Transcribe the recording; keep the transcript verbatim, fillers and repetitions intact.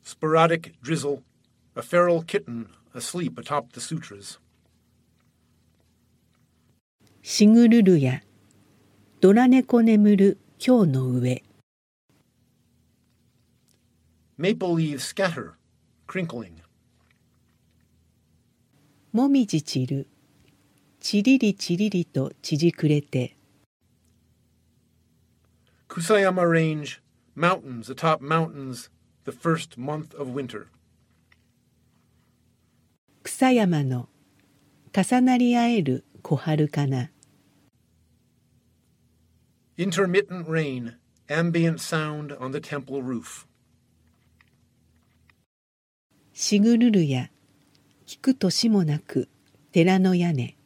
sporadic drizzle, a feral kitten asleep atop the sutras. しぐるるや、野良猫眠る京の上。 Maple leaves scatter, crinkling. もみじ散る、ちりりちりりと縮くれて。 Kusayama Range, mountains atop mountains, the first month of winter. 草山の重なり合える小春かな。 Intermittent rain, ambient sound on the temple roof. しぐるるや、聞く年もなく寺の屋根。